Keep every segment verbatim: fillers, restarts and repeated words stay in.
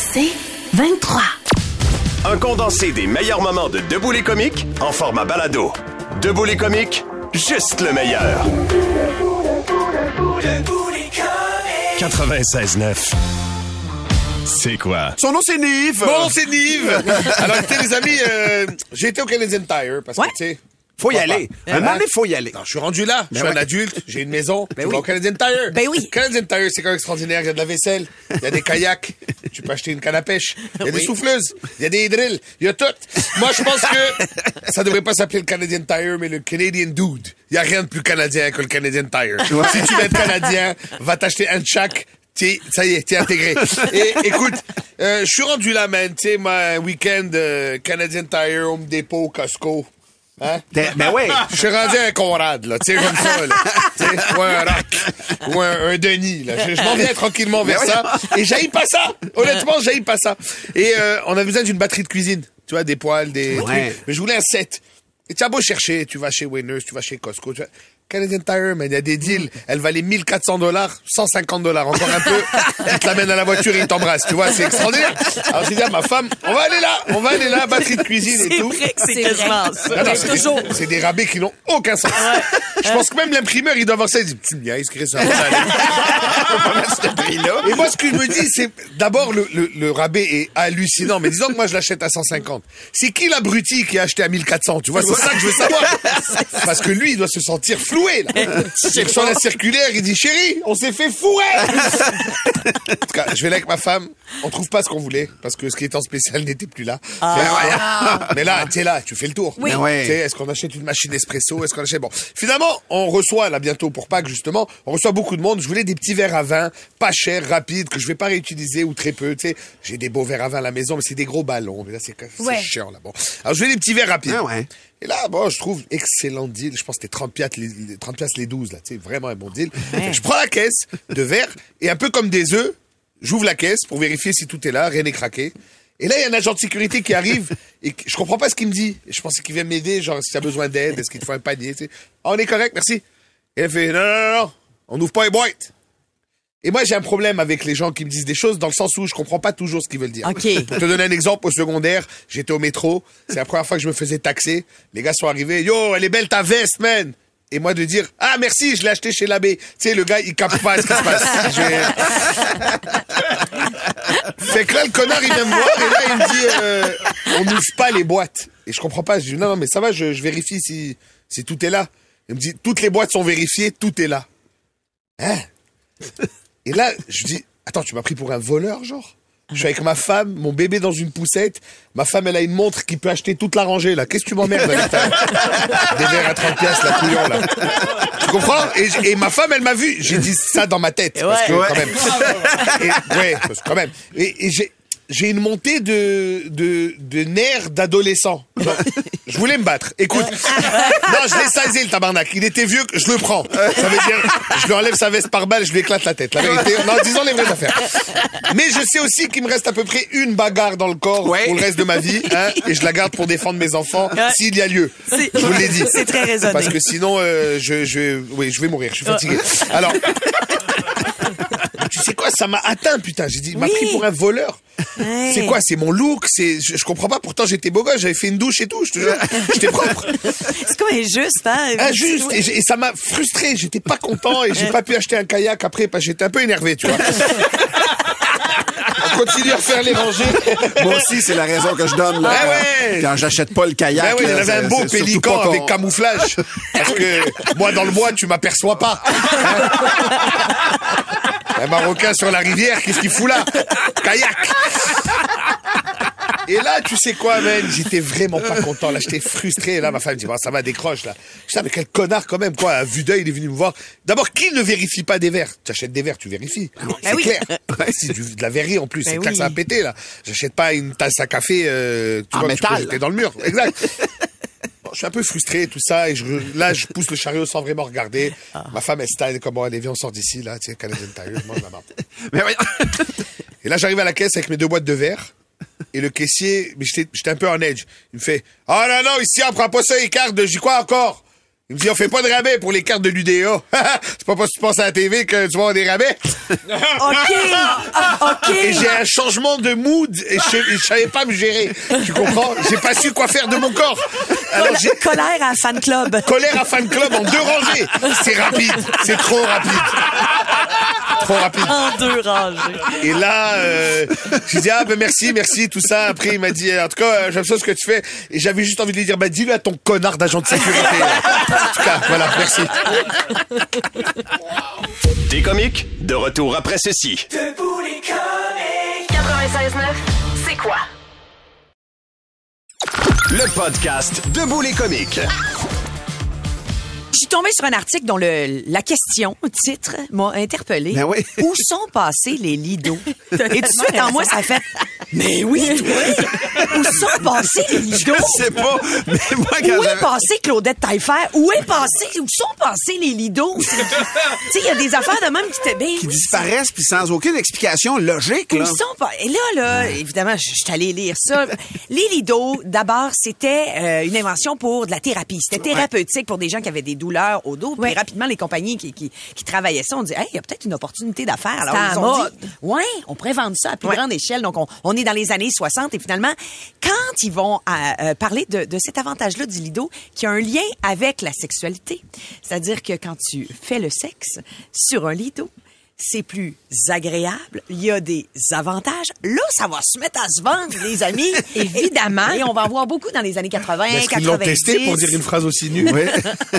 C'est vingt-trois. Un condensé des meilleurs moments de Debout les comiques en format balado. Debout les comiques, juste le meilleur. quatre-vingt-seize neuf. C'est quoi? Son nom, c'est Nive. Bon, c'est Nive. Alors, écoutez, les amis, euh, j'ai été au Canadian Tire parce que, Ouais. tu sais... Faut y aller. Pas. Un moment donné, faut y aller. Non, je suis rendu là. Je suis Ben un ouais. adulte. J'ai une maison. Ben je oui. vais au Canadian Tire. Ben oui. Canadian Tire, c'est quand même extraordinaire. Il y a de la vaisselle. Il y a des kayaks. Tu peux acheter une canne à pêche. Il y a des souffleuses. Il y a des drills. Il y a tout. Moi, je pense que ça devrait pas s'appeler le Canadian Tire, mais le Canadian Dude. Il y a rien de plus canadien que le Canadian Tire. Si tu veux être canadien, va t'acheter un de chaque. T'es, ça y est, t'es intégré. Et écoute, euh, je suis rendu là, man. Tu sais, ma week-end euh, Canadian Tire, Home Depot, Costco. Hein? Ben ben ouais. Je suis rendu un Conrad, là, tu sais, comme ça, là. Tu sais, ou un Rock, ou un, un Denis, là. Je, je m'en viens tranquillement vers ça. Et j'haïs pas ça. Honnêtement, j'haïs pas ça. Et euh, on a besoin d'une batterie de cuisine. Tu vois, des poêles, des Ouais. trucs. Mais je voulais un set. Et tu as beau chercher, tu vas chez Winners, tu vas chez Costco, tu vas... Canadian Tire, man, il y a des deals. Elle valait mille quatre cents dollars, cent cinquante dollars, encore un peu. Il te l'amène à la voiture et il t'embrasse. Tu vois, c'est extraordinaire. Alors, j'ai dit à ma femme, on va aller là, on va aller là, batterie de cuisine et tout. C'est vrai que c'est C'est quasiment vrai. ça. Non, non, Mais c'est, toujours. des, c'est des rabais qui n'ont aucun sens. Je pense que même l'imprimeur, il doit avoir ça. Il dit, petite niaise, Chris, ça va aller. Et moi, ce qu'il me dit, c'est, d'abord, le, le, le rabais est hallucinant. Mais disons que moi, je l'achète à cent cinquante. C'est qui l'abruti qui a acheté à mille quatre cents? Tu vois, c'est ça que je veux savoir. Parce que lui, il doit se sentir floué, là. Il reçoit la circulaire, il dit, chérie, on s'est fait fourrer! En tout cas, je vais là avec ma femme. On trouve pas ce qu'on voulait. Parce que ce qui était en spécial n'était plus là. Ah. Mais là, tu es là, tu fais le tour. Oui. Ben ouais. Tu sais, est-ce qu'on achète une machine espresso? Est-ce qu'on achète... Bon. Finalement, on reçoit, là, bientôt, pour Pâques, justement, on reçoit beaucoup de monde. Je voulais des petits verres à vin, pas chers, rapides, que je vais pas réutiliser ou très peu, tu sais. J'ai des beaux verres à vin à la maison, mais c'est des gros ballons. Mais là, c'est, c'est Ouais. chiant, là. Bon. Alors, je voulais des petits verres rapides. Ah ouais. Et là, bon, je trouve excellent deal. Je pense que c'était trente piastres les, les- trente piastres les douze, là. Tu sais, vraiment un bon deal. Fait que je prends la caisse de verre et un peu comme des œufs, j'ouvre la caisse pour vérifier si tout est là, rien n'est craqué. Et là, il y a un agent de sécurité qui arrive et que- je comprends pas ce qu'il me dit. Je pensais qu'il vient m'aider, genre, si t'as besoin d'aide, est-ce qu'il te faut un panier, tu sais. Ah, on est correct, merci. Et elle fait, non, non, non, non, on n'ouvre pas les boîtes. Et moi, j'ai un problème avec les gens qui me disent des choses dans le sens où je comprends pas toujours ce qu'ils veulent dire. OK. Pour te donner un exemple, au secondaire, j'étais au métro. C'est la première fois que je me faisais taxer. Les gars sont arrivés. Yo, elle est belle ta veste, man. Et moi de dire, ah, merci, je l'ai acheté chez l'abbé. Tu sais, le gars, il capte pas ce qui se passe. Je- Fait que là, le connard, il vient me voir et là, il me dit, euh, on n'ouvre pas les boîtes. Et je comprends pas. Je dis, non, non, mais ça va, je, je vérifie si, si tout est là. Il me dit, toutes les boîtes sont vérifiées, tout est là. Hein? Et là, je dis, attends, tu m'as pris pour un voleur, genre? Je suis avec ma femme, mon bébé dans une poussette. Ma femme, elle a une montre qui peut acheter toute la rangée, là. Qu'est-ce que tu m'emmerdes avec ta... des verres à trente piastres, la couillon, là. Tu comprends? Et, j- et ma femme, elle m'a vu. J'ai dit ça dans ma tête. Parce que, Ouais. quand même. Et, ouais, parce que quand même. Et, et j'ai, j'ai une montée de, de, de nerfs d'adolescent. Genre, je voulais me battre. Écoute. Non, je l'ai saisi, le tabarnak. Il était vieux, que je le prends. Ça veut dire, je lui enlève sa veste par balle, je lui éclate la tête. La vérité. Non, disons les vraies affaires. Mais je sais aussi qu'il me reste à peu près une bagarre dans le corps Ouais. pour le reste de ma vie, hein, et je la garde pour défendre mes enfants s'il y a lieu. C'est- Je vous l'ai dit. C'est très raisonné. Parce que sinon, euh, je, je, oui, je vais mourir. Je suis fatigué. Alors, tu sais quoi, ça m'a atteint, putain. J'ai dit, il m'a Oui. pris pour un voleur. Ouais. C'est quoi, c'est mon look, c'est, je, je comprends pas. Pourtant, j'étais beau gosse, j'avais fait une douche et tout. Je te jure, j'étais propre. C'est comme injuste, hein? Injuste. Et, j'ai- et ça m'a frustré. J'étais pas content et j'ai pas pu acheter un kayak après parce que j'étais un peu énervé, tu vois. On continue à faire les rangées. Moi aussi, c'est la raison que je donne, là. Ah ouais. Quand j'achète pas le kayak. Ben oui, il y là, avait un c'est- beau c'est surtout pélican pas qu'on- avec camouflage. Parce que moi, dans le bois, tu m'aperçois pas. Hein? Un Marocain sur la rivière, qu'est-ce qu'il fout là? Kayak. Et là, tu sais quoi, man? J'étais vraiment pas content. Là, j'étais frustré. Et là, ma femme me dit, bon, ça va, décroche, là. Je dis, ah, mais quel connard, quand même, quoi. À vue d'œil, il est venu me voir. D'abord, qui ne vérifie pas des verres? Tu achètes des verres, tu vérifies. C'est oui. clair. C'est du- de la verrerie, en plus. Ben c'est clair oui. que ça a pété, là. J'achète pas une tasse à café, euh, tu En vois, que tu peux métal. jeter dans le mur. Exact. Bon, je suis un peu frustré, tout ça, et je, là, je pousse le chariot sans vraiment regarder. Ma femme, elle style, comme, bon, allez, viens, on sort d'ici, là, tu sais, Canadian Tire, je mange la marde. Mais oui. Et là, j'arrive à la caisse avec mes deux boîtes de verre. Et le caissier, mais j'étais, j'étais un peu en edge. Il me fait, ah non, non, ici, on prend pas ça, Icard, j'y crois encore. Il me dit, on fait pas de rabais pour les cartes de l'U D A. C'est pas parce que tu passes à la T V que tu vas avoir des rabais. OK. Ah, OK. Et j'ai un changement de mood et je, et je savais pas me gérer. Tu comprends? J'ai pas su quoi faire de mon corps. Alors j'ai Colère à fan club. colère à fan club en deux rangées. C'est rapide. C'est trop rapide. Trop rapide. En deux rangées. Et là, euh, j'ai dit, ah, ben merci, merci, tout ça. Après, il m'a dit, en tout cas, euh, j'aime ça ce que tu fais. Et j'avais juste envie de lui dire, bah, dis-le à ton connard d'agent de sécurité. En tout cas, voilà, merci. Des comiques, de retour après ceci. Debout les comiques. quatre-vingt-seize neuf, c'est quoi? Le podcast Debout les comiques. Je suis tombée sur un article dont le, la question, le titre, m'a interpellée. Ben oui. Où sont passés les lidos? Et tout de suite, en moi, ça fait... Mais oui, toi! Où sont passés les lidos? Je sais pas, mais moi, quand Où est j'avais... passée Claudette Taillefer? Où est passé, où sont passés les lidos? Tu sais, il y a des affaires de même qui te... Ben, qui oui, disparaissent puis sans aucune explication logique, Où là. sont pas... Et là, là, évidemment, je je suis allée lire ça. Les lidos, d'abord, c'était euh, une invention pour de la thérapie. C'était thérapeutique pour des gens qui avaient des douleurs au dos. Puis rapidement, les compagnies qui, qui, qui travaillaient ça, on dit, hey, il y a peut-être une opportunité d'affaires. Alors, C'est ils à ont mode. dit, ouais, on pourrait vendre ça à plus Ouais. grande échelle. Donc, on, on est dans les années soixante. Et finalement, quand ils vont euh, euh, parler de, de cet avantage-là du lido, qui a un lien avec la sexualité, c'est-à-dire que quand tu fais le sexe sur un lido, c'est plus agréable, il y a des avantages. Là, ça va se mettre à se vendre, les amis. Évidemment. Et on va en voir beaucoup dans les années quatre-vingts, Est-ce qu'ils l'ont quatre-vingt-dix. testé pour dire une phrase aussi nue? Oui.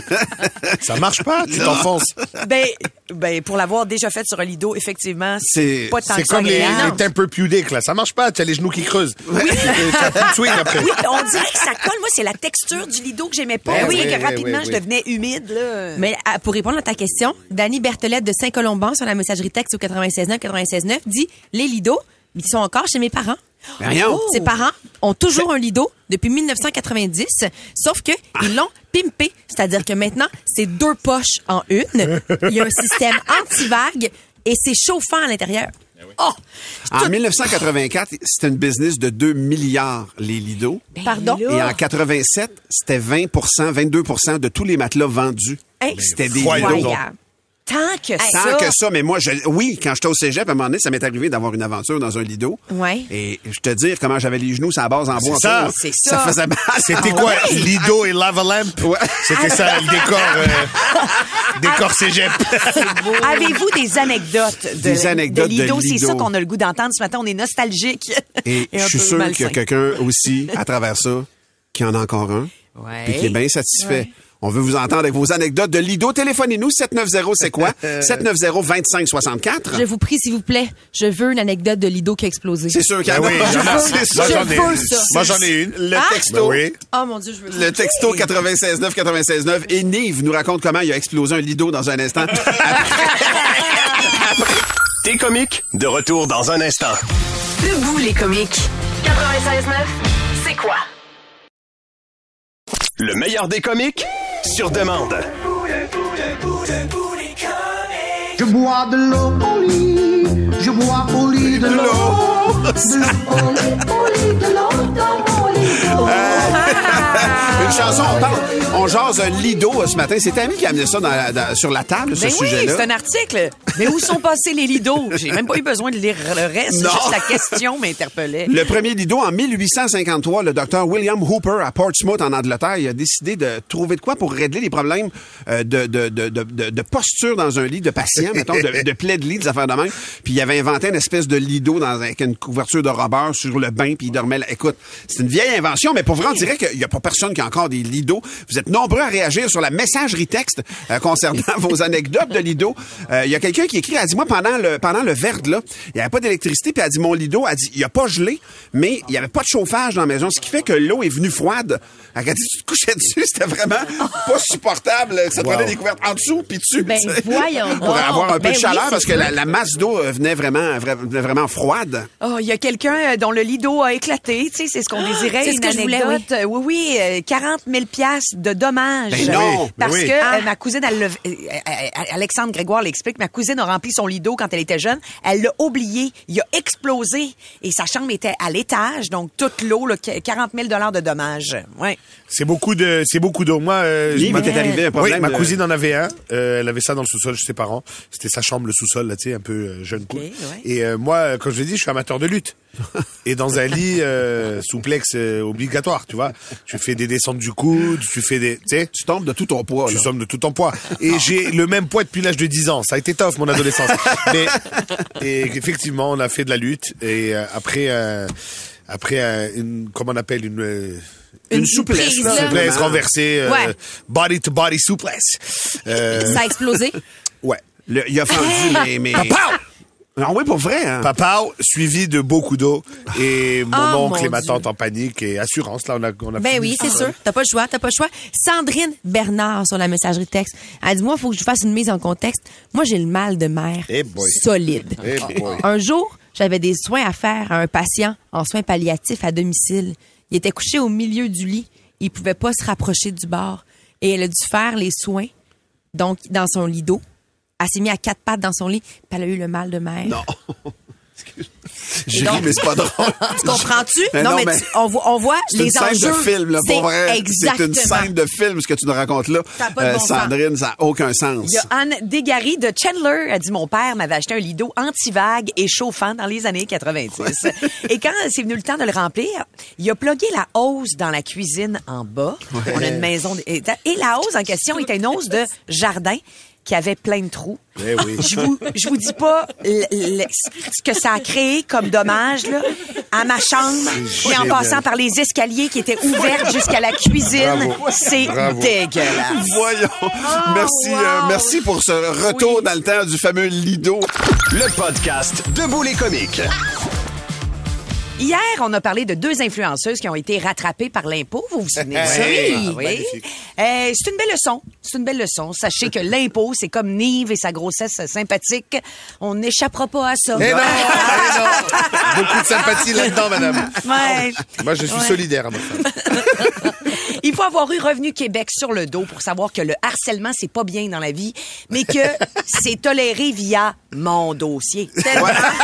Ça marche pas, tu t'enfonces. Ben, ben, pour l'avoir déjà fait sur un lido, effectivement, c'est C'est- pas tant C'est que ça comme les, agréable. les tempur-pudiques, là. Ça marche pas, tu as les genoux qui creusent. Oui. Tu as plus de swing après. Oui, on dirait que ça colle. Moi, c'est la texture du lido que j'aimais pas. Ben oui, oui, que oui, rapidement, oui, je oui. devenais humide, là. Mais à- pour répondre à ta question, Dany Berthelette de Saint-Colomban sur la messagerie texte au quatre-vingt-seize neuf quatre-vingt-seize neuf dit les lidos, ils sont encore chez mes parents. Ben voyons. Oh. Ses parents ont toujours un lido depuis mille neuf cent quatre-vingt-dix, sauf que ils l'ont pimpé, c'est-à-dire que maintenant c'est deux poches en une. Il y a un système anti-vague et c'est chauffant à l'intérieur. Oh, En dix-neuf cent quatre-vingt-quatre, c'était une business de deux milliards, les lidos. pardon. là. Et en quatre-vingt-sept, c'était vingt pour cent, vingt-deux pour cent de tous les matelas vendus. Hey, C'était des voyons lidos. donc. Incroyable. tant que Tant ça. que ça, mais moi, je, oui, quand j'étais au cégep, à un moment donné, ça m'est arrivé d'avoir une aventure dans un lido. Ouais. Et je te dire comment j'avais les genoux sur la base en bois. C'est ça. en C'est Ça ça. faisait mal. C'était quoi? Lido et Lava Lamp? Ouais. C'était ça, le décor, euh, décor cégep. Avez-vous des anecdotes de, Des anecdotes de Lido? de C'est Lido. ça qu'on a le goût d'entendre ce matin. On est nostalgique. Et un je suis peu sûr malsain. qu'il y a quelqu'un aussi, à travers ça, qui en a encore un. Ouais. Puis qui est bien satisfait. On veut vous entendre avec vos anecdotes de Lido. Téléphonez-nous, sept neuf zéro, c'est quoi? sept neuf zéro, vingt-cinq soixante-quatre. Je vous prie, s'il vous plaît, je veux une anecdote de Lido qui a explosé. C'est sûr qu'il y en Ben a. oui, j'en ai- C'est moi, sûr. j'en ai veux une. ça. Moi, j'en ai une. Le Ah? texto. Ben oui. Oh mon Dieu, je veux ça. Le texto quatre-vingt-seize neuf quatre-vingt-seize neuf. Et Nive nous raconte comment il a explosé un Lido dans un instant. T'es comique, de retour dans un instant. Debout les comiques. quatre-vingt-seize neuf, c'est quoi? Le meilleur des comiques, sur demande. Je bois de l'eau au lit, je bois au lit de l'eau. De l'eau au lit, au lit, de l'eau dans mon lit d'eau. Une chanson, on parle, on jase Lido euh, ce matin. C'est Tammy qui a amené ça dans la- dans- sur la table, ce Ben oui, sujet-là. c'est un article. Mais où sont passés les Lidos? J'ai même pas eu besoin de lire le reste. Non. Juste la question m'interpellait. Le premier Lido, en mille huit cent cinquante-trois, le docteur William Hooper à Portsmouth, en Angleterre, il a décidé de trouver de quoi pour régler les problèmes euh, de, de, de, de, de, de posture dans un lit de patient, mettons, de, de plaie de lit, des affaires de même. Puis il avait inventé une espèce de Lido dans, avec une couverture de rubber sur le bain, puis il dormait là. Écoute, c'est une vieille invention, mais pour vrai, on dirait qu'il n'y a pas personne qui a encore des Lidos. Vous êtes nombreux à réagir sur la messagerie texte euh, concernant vos anecdotes de Lido. Euh, Il y a quelqu'un qui écrit, elle dit, moi, pendant le, pendant le verglas, il n'y avait pas d'électricité, puis elle dit, mon Lido, elle dit, il a pas gelé, mais il n'y avait pas de chauffage dans la maison, ce qui fait que l'eau est venue froide. Elle a dit, tu te couchais dessus, c'était vraiment pas supportable. Ça te Wow. prenait des couvertes en dessous, puis dessus. Ben, tu sais, voyons Pour donc. avoir un peu Ben de oui, chaleur, c'est parce que la, la masse d'eau euh, venait vraiment, vra- venait vraiment froide. Oh, il y a quelqu'un euh, dont le Lido a éclaté. Tu sais, c'est ce qu'on désirait. c'est ce une que je voulais, anecdote. Euh, Oui, oui. euh, quarante quarante mille piastres de dommages. Ben non, Parce ben oui. que Ah. euh, ma cousine, elle l'a- euh, euh, Alexandre Grégoire l'explique, ma cousine a rempli son lit d'eau quand elle était jeune. Elle l'a oublié. Il a explosé et sa chambre était à l'étage. Donc, toute l'eau, là, quarante mille dollars de dommages. Ouais. C'est beaucoup de, c'est beaucoup d'eau. Moi, euh, Yves, ma- il t'est arrivé un problème Oui, ma de- cousine en avait un. Euh, elle avait ça dans le sous-sol chez ses parents. C'était sa chambre, le sous-sol, là, tu sais, un peu euh, jeune couple. ouais. Et euh, moi, comme je l'ai dit, je suis amateur de lutte. Et dans un lit euh, souplex euh, obligatoire, tu vois. Tu fais des descentes du coude, tu fais des, tu sais. Tu tombes de tout ton poids, Tu là. sommes de tout en poids. Et j'ai le même poids depuis l'âge de dix ans. Ça a été tough, mon adolescence. Mais, et effectivement, on a fait de la lutte. Et euh, après, euh, après, euh, une, comment on appelle, une, euh, Une souplesse, prise, là. là. souplesse renversée, euh, Ouais. body to body souplesse. Euh, Ça a explosé. ouais. Le- il a fendu, mais... mais... Papa! Ah oui, pour vrai, hein? Papa, suivi de beaucoup d'eau. Et mon Oh, oncle mon et ma Dieu. tante en panique. Et assurance, là, on a, on a Ben fini oui, le c'est sous-sol. sûr. T'as pas le choix, t'as pas le choix. Sandrine Bernard sur la messagerie texte. Elle dit, moi, il faut que je fasse une mise en contexte. Moi, j'ai le mal de mer Eh boy. solide. Eh boy. Un jour, j'avais des soins à faire à un patient en soins palliatifs à domicile. Il était couché au milieu du lit. Il pouvait pas se rapprocher du bord. Et elle a dû faire les soins, donc, dans son lit d'eau. Elle s'est mise à quatre pattes dans son lit, puis elle a eu le mal de mer. Non. J'ai donc- ri, mais c'est pas drôle. Tu comprends-tu? Mais non, non, mais, mais tu- on voit, on voit C'est les une scène enjeux. de film, là, C'est pour vrai. C'est exactement. une scène de film, ce que tu nous racontes là. Ça a pas de bon sens. Sandrine, ça n'a aucun sens. Il y a Anne Desgaris de Chandler. Elle dit, mon père m'avait acheté un lit d'eau anti-vague et chauffant dans les années quatre-vingt-dix. Et quand c'est venu le temps de le remplir, il a plugué la hose dans la cuisine en bas. On a une maison. de- Et et la hose en question était une hose de jardin qui avait plein de trous. Eh oui. Je vous, je vous dis pas l- l- ce que ça a créé comme dommage, là, à ma chambre, et en génial. passant par les escaliers qui étaient ouverts jusqu'à la cuisine. Bravo. C'est Bravo. dégueulasse. Voyons. merci, euh, merci pour ce retour dans le temps du fameux Lido. Le podcast Debout les comiques. Hier, on a parlé de deux influenceuses qui ont été rattrapées par l'impôt. Vous vous souvenez de ça? Oui. Ah oui. Magnifique. Euh, c'est une belle leçon. C'est une belle leçon. Sachez que l'impôt, c'est comme Nive et sa grossesse sympathique. On n'échappera pas à ça. Eh non, eh non. Beaucoup de sympathie là-dedans, madame. Ouais. Moi, je suis Ouais. solidaire à ma femme. Il faut avoir eu Revenu Québec sur le dos pour savoir que le harcèlement, c'est pas bien dans la vie, mais que c'est toléré via mon dossier. Tellement.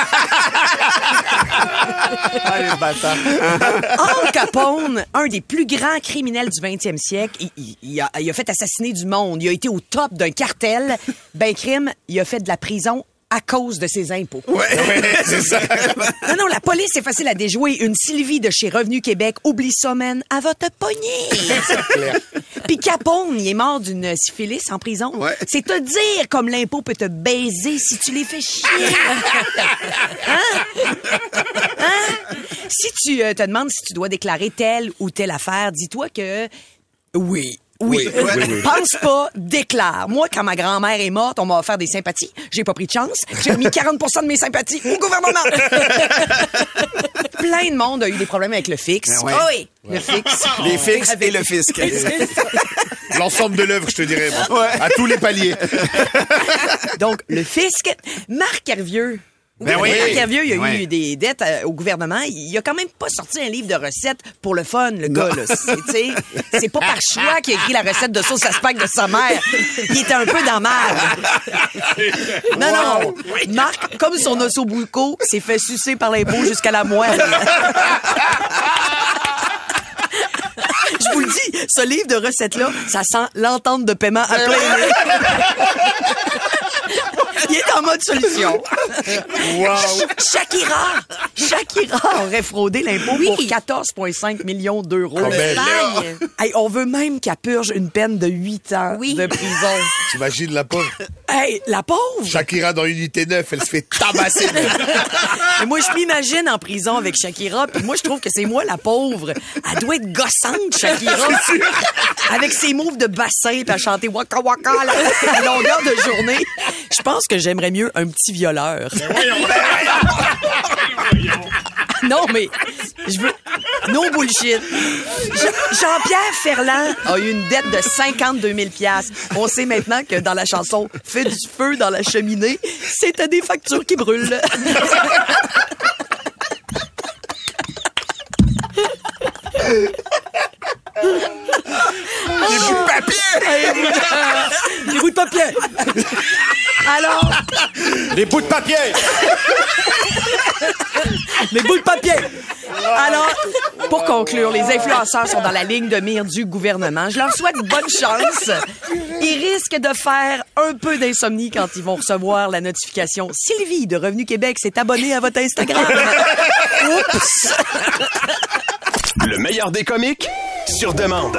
Ah, les bâtards. Al Capone, un des plus grands criminels du vingtième siècle, il, il- il a, il a fait assassiner du monde. Il a été au top d'un cartel. Ben, crime, il a fait de la prison à cause de ses impôts. Ouais, c'est ça. Non, non, la police, c'est facile à déjouer. Une Sylvie de chez Revenu Québec, oublie ça, man, elle va te pogner. Puis Capone, il est mort d'une syphilis en prison. Ouais. C'est te dire comme l'impôt peut te baiser si tu les fais chier. Hein? Hein? Si tu euh, te demandes si tu dois déclarer telle ou telle affaire, dis-toi que oui. Oui. Oui, oui, oui. Pense pas, déclare. Moi, quand ma grand-mère est morte, on m'a offert des sympathies. J'ai pas pris de chance. J'ai remis quarante pour cent de mes sympathies au gouvernement. Plein de monde a eu des problèmes avec le fixe. Ben ouais. Ah oui, le fixe. Les fixes et le fisc. L'ensemble de l'œuvre, je te dirais, moi. À tous les paliers. Donc, le fisc. Marc Hervieux. Ben Oui, oui. Marc Hervieux, il a Ouais. eu des dettes euh, au gouvernement. Il a quand même pas sorti un livre de recettes pour le fun, le gars, là. C'est, tu sais, c'est pas par choix qu'il a écrit la recette de sauce à spag de sa mère. Il était un peu dans merde. Non, non. Marc, comme son ossobuco, s'est fait sucer par l'impôt jusqu'à la moelle. Je vous le dis, ce livre de recettes-là, ça sent l'entente de paiement à plein nez. Il est en mode solution. Wow. Shakira! Shakira aurait fraudé l'impôt pour quatorze virgule cinq millions d'euros. Ah ben là. Hey, on veut même qu'elle purge une peine de huit ans Oui. de prison. T'imagines la pauvre? Hey, la pauvre! Shakira dans Unité neuf, elle se fait tabasser. Et moi, je m'imagine en prison avec Shakira, puis moi, je trouve que c'est moi la pauvre. Elle doit être gossante, Shakira. Avec ses moves de bassin, puis à chanter Waka Waka à la- à longueur de journée. Je pense que j'aimerais mieux un petit violeur. Non, mais je veux... No bullshit. Je- Jean-Pierre Ferland a eu une dette de cinquante-deux mille piastres. On sait maintenant que dans la chanson « Fais du feu dans la cheminée », c'était des factures qui brûlent. papier. Alors, Des bouts de papier! les bouts de papier. Alors, pour conclure, les influenceurs sont dans la ligne de mire du gouvernement. Je leur souhaite bonne chance. Ils risquent de faire un peu d'insomnie quand ils vont recevoir la notification. Sylvie de Revenu Québec s'est abonnée à votre Instagram. Oups! Le meilleur des comiques, sur demande.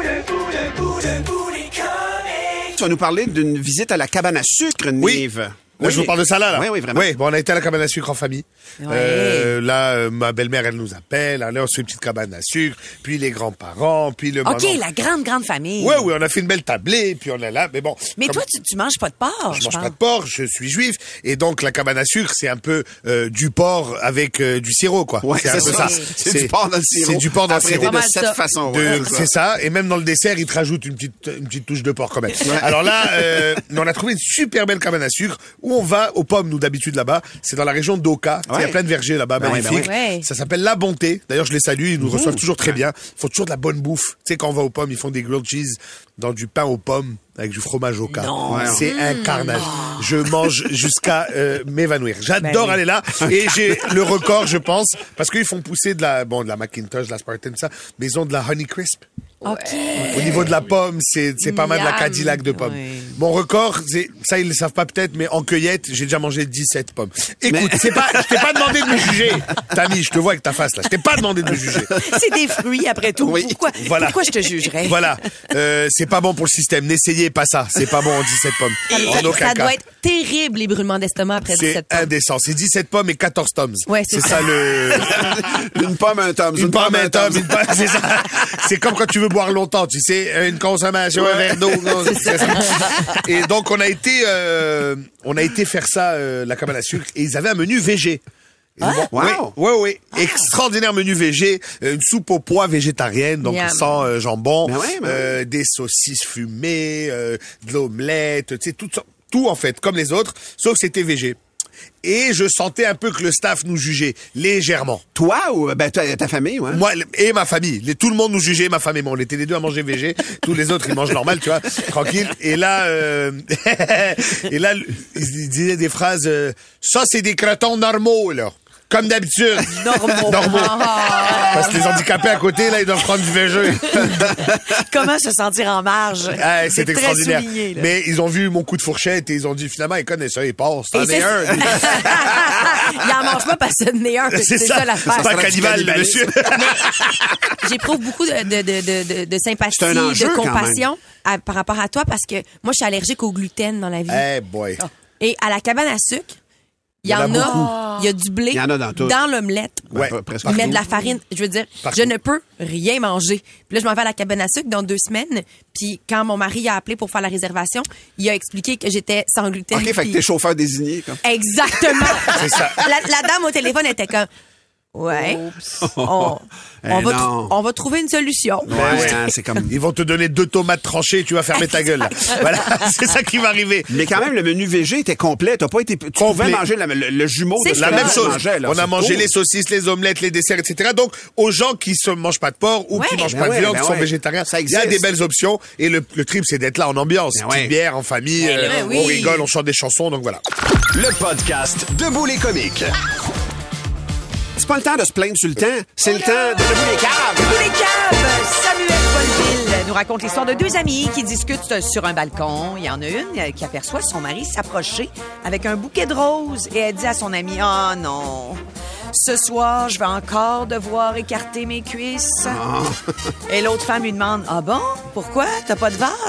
Tu vas nous parler d'une visite à la cabane à sucre, Nive. Là, je vous parle de ça là, là. Oui, oui, vraiment. Oui, bon, on a été à la cabane à sucre en famille. Ouais. Euh, là, euh, ma belle-mère, elle nous appelle. Allez, on se fait une petite cabane à sucre. Puis les grands-parents, puis le OK, maman. la grande, grande famille. Ouais, oui, on a fait une belle tablée, puis on est là. Mais bon. Mais comme- toi, tu, tu manges pas de porc, Je je mange pense. pas de porc, je suis juif, et donc la cabane à sucre, c'est un peu euh, du porc avec euh, du sirop, quoi. Ouais, c'est un c'est peu ça. ça. C'est du porc dans le sirop. C'est du porc dans le Apprêté sirop. de Pas mal cette ça. façon. De- ouais, c'est ça, et même dans le dessert, ils te rajoutent une petite, une petite touche de porc quand même. Alors là, euh, on a trouvé une super belle cabane à sucre où on va aux pommes, nous d'habitude là-bas. C'est dans la région d'Oka. Tu sais, Il y a Ouais. plein de vergers là-bas, Ben oui, magnifiques. ben oui. Ouais. Ça s'appelle La Bonté. D'ailleurs, je les salue, ils nous reçoivent toujours très bien. Ils font toujours de la bonne bouffe. Tu sais, quand on va aux pommes, ils font des grilled cheese dans du pain aux pommes avec du fromage Oka. C'est un carnage. Je mange jusqu'à euh, m'évanouir. J'adore Ben oui. aller là et j'ai le record, je pense, parce qu'ils font pousser de la bon de la Macintosh, de la Spartan, tout ça, mais ils ont de la Honey Crisp. OK. Au niveau de la pomme, c'est c'est pas mal de la Miam. Cadillac de pommes. Ouais. Mon record, c'est ça ils le savent pas peut-être, mais en cueillette, j'ai déjà mangé dix-sept pommes. Écoute, c'est pas, je t'ai pas demandé de me juger, Tammy, je te vois avec ta face là. Je t'ai pas demandé de me juger. C'est des fruits, après tout. Oui. Pourquoi, Voilà. pourquoi je te jugerais? Voilà, euh, c'est pas bon pour le système. N'essayez pas ça. C'est pas bon en dix-sept pommes. En aucun Ça cas. doit être terrible, les brûlements d'estomac après C'est dix-sept pommes. indécent. C'est dix-sept pommes et quatorze tomes. Ouais, c'est c'est ça. ça le. Une pomme, un tome. Une pomme, un tome, une pomme, c'est ça. C'est comme quand tu veux boire longtemps, tu sais, une consommation, un verre d'eau. non, c'est ça. Et donc on a été, euh, on a été faire ça, euh, la cabane à sucre, et ils avaient un menu végé. Et bon, Wow. Oui, oui, oui. Extraordinaire menu végé, euh, une soupe aux pois végétarienne, donc Miam. sans euh, jambon, Ben ouais, ben euh, des saucisses fumées, euh, de l'omelette, tu sais, tout, ça- tout en fait, comme les autres, sauf que c'était végé. Et je sentais un peu que le staff nous jugeait légèrement. Toi ou ben, ta, ta famille, ouais? Moi et ma famille, les, tout le monde nous jugeait, ma femme et moi, on était les deux à manger végé, tous les autres ils mangent normal, tu vois, tranquille. Et là, euh, et là, ils disaient des phrases, euh, ça c'est des cretons normaux là, comme d'habitude. Normaux. Normaux. Parce que les handicapés à côté là, ils doivent prendre du végé. Comment se sentir en marge? Ah, c'est très extraordinaire. souligné, là. Mais ils ont vu mon coup de fourchette et ils ont dit finalement ils connaissent ça, ils passent. T'en Et es c'est- un. Il en mange pas parce que c'est un. C'est C'est ça. ça l'affaire. C'est pas serait du cannibale, le cannibalisme. monsieur. J'éprouve beaucoup de, de, de, de, de sympathie, C'est un enjeu, de quand compassion à- par rapport à toi parce que moi, je suis allergique au gluten dans la vie. Eh boy. Et à la cabane à sucre, il y, Il y en en a a, il y a du blé Il y en a dans tout. l'omelette. Ouais. Ben, presque Ils mettent partout. de la farine. Je veux dire, Partout. je ne peux rien manger. Puis là, je m'en vais à la cabane à sucre dans deux semaines. Puis quand mon mari a appelé pour faire la réservation, il a expliqué que j'étais sans gluten. OK, fait que puis- t'es chauffeur désigné, comme. Exactement. C'est ça. La, la dame au téléphone était comme, ouais, on, on Eh va, non. tr- on va trouver une solution. Ouais, hein, c'est comme. Ils vont te donner deux tomates tranchées, tu vas fermer ta gueule. Là. Voilà, c'est ça qui va arriver. Mais quand même, le menu végé était complet. T'as pas été. Tu pouvais manger la- le, le jumeau de C'est ce La que même tu chose. mangeais, là. On a C'est mangé cool. les saucisses, les omelettes, les desserts, et cetera. Donc, aux gens qui ne mangent pas de porc ou Ouais. qui mangent Ben pas ouais, de viande, ben qui sont ouais. végétariens, Ça il y a existe. des belles options. Et le, le trip, c'est d'être là en ambiance. Ben Petite ouais. bière, en famille, euh, ben oui. on rigole, on chante des chansons, donc voilà. Le podcast Debout les comiques. C'est pas le temps de se plaindre sur le temps. C'est le temps de debout les caves. Debout les caves! Samuel Paulville nous raconte l'histoire de deux amis qui discutent sur un balcon. Il y en a une euh, qui aperçoit son mari s'approcher avec un bouquet de roses et elle dit à son ami, « Ah non, ce soir, je vais encore devoir écarter mes cuisses. Et l'autre femme lui demande, « Ah bon? Pourquoi? T'as pas de vase? »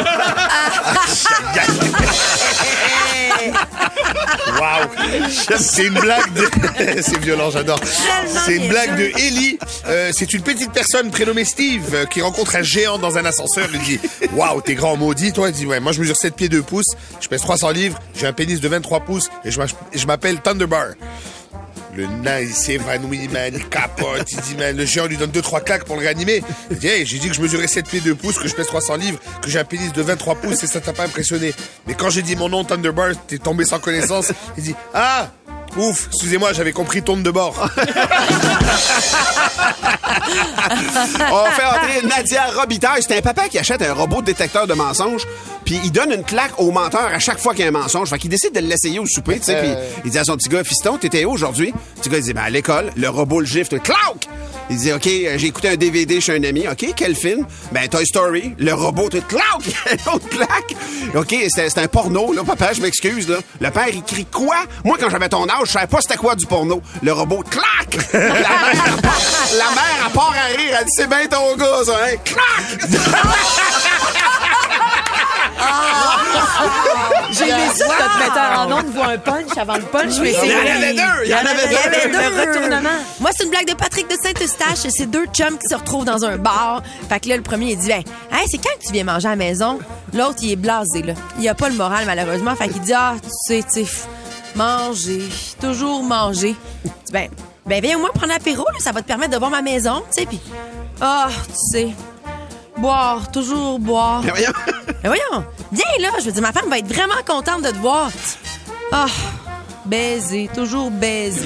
Waouh! C'est une blague de... c'est violent, j'adore. Tellement C'est une blague de niaiseux. Ellie. Euh, c'est une petite personne prénommée Steve euh, qui rencontre un géant dans un ascenseur. Il dit « Waouh, t'es grand maudit, toi? » Il dit « Ouais, moi je mesure sept pieds deux pouces, je pèse trois cents livres, j'ai un pénis de vingt-trois pouces et je m'ach- je m'appelle Thunderbar. » Le nain, il s'évanouit, man, il capote. Il dit, man, le géant lui donne deux, trois claques pour le réanimer. Il dit, hey, j'ai dit que je mesurais sept pieds deux pouces, que je pèse trois cents livres, que j'ai un pénis de vingt-trois pouces et ça t'a pas impressionné. Mais quand j'ai dit mon nom, Thunderbar, t'es tombé sans connaissance. Il dit, ah, ouf, excusez-moi, j'avais compris tourne de bord. On fait entrer Nadia Robitaille. C'est un papa qui achète un robot détecteur de mensonges, puis il donne une claque au menteur à chaque fois qu'il y a un mensonge. Fait qu'il décide de l'essayer au souper, tu sais, puis il dit à son petit gars, fiston, t'étais où aujourd'hui? Le petit gars, il dit, ben à l'école, le robot le gifle, clac! Il dit, OK, j'ai écouté un D V D chez un ami. OK, quel film? Ben, Toy Story. Le robot, tout clac! L'autre claque. OK, c'est, c'est un porno, là, papa, je m'excuse, là. Le père, il crie quoi? Moi, quand j'avais ton âge, je savais pas c'était quoi du porno. Le robot, clac! La mère, la mère, à part à rire, elle dit, c'est bien ton gars, ça, hein? Clac! J'ai aimé ça, notre metteur en ondes voit un punch avant le punch, mais c'est Il y en avait deux! Il y en avait Il y avait deux! deux. Le retournement. Moi, c'est une blague de Patrick de Saint-Eustache. C'est deux chums qui se retrouvent dans un bar. Fait que là, le premier, il dit, ben, hey, c'est quand que tu viens manger à la maison? L'autre, il est blasé, là. Il a pas le moral, malheureusement. Fait qu'il dit, ah, tu sais, tu sais, pff, manger, toujours manger. Je dis, ben, ben, viens au moins prendre l'apéro, là. Ça va te permettre de voir ma maison, tu sais. Puis, ah, tu sais, boire, toujours boire. Mais voyons. Mais voyons, viens là, je veux dire, ma femme va être vraiment contente de te voir. Ah, baiser, toujours baiser.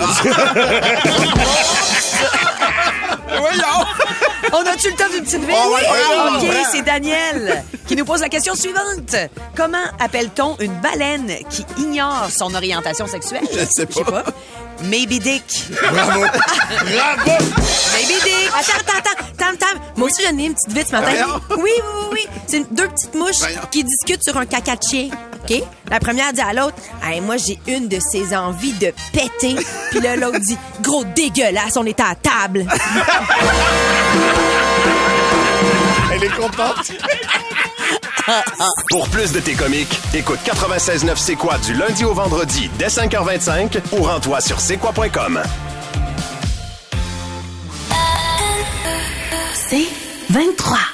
Voyons! On a-tu le temps d'une petite ville? Oh, ouais, ouais, OK, ouais, ouais. c'est Daniel qui nous pose la question suivante. Comment appelle-t-on une baleine qui ignore son orientation sexuelle? Je sais pas. Maybe Dick. Bravo. Bravo. Maybe Dick. Attends, attends, attends, tam, tam. Moi aussi, j'en ai une petite vite ce matin. Voyons. Oui, oui, oui, oui. C'est une- deux petites mouches Voyons. qui discutent sur un caca de chien. OK? La première dit à l'autre, hey, moi, j'ai une de ces envies de péter. Puis là, l'autre dit, gros dégueulasse, on est à la table. Elle est contente. Pour plus de tes comiques, écoute quatre-vingt-seize neuf C'est quoi du lundi au vendredi dès cinq heures vingt-cinq ou rends-toi sur c'est quoi point com. C'est vingt-trois.